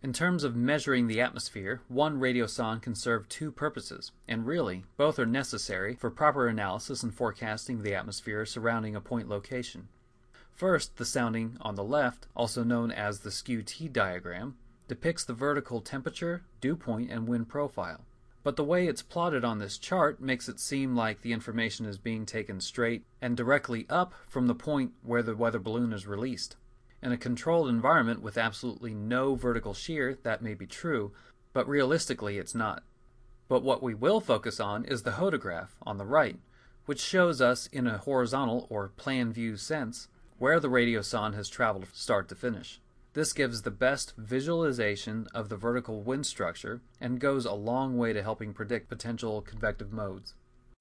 In terms of measuring the atmosphere, one radiosonde can serve two purposes, and really, both are necessary for proper analysis and forecasting the atmosphere surrounding a point location. First, the sounding on the left, also known as the skew-T diagram, depicts the vertical temperature, dew point, and wind profile. But the way it's plotted on this chart makes it seem like the information is being taken straight and directly up from the point where the weather balloon is released. In a controlled environment with absolutely no vertical shear, that may be true, but realistically it's not. But what we will focus on is the hodograph on the right, which shows us in a horizontal or plan view sense where the radiosonde has traveled start to finish. This gives the best visualization of the vertical wind structure and goes a long way to helping predict potential convective modes.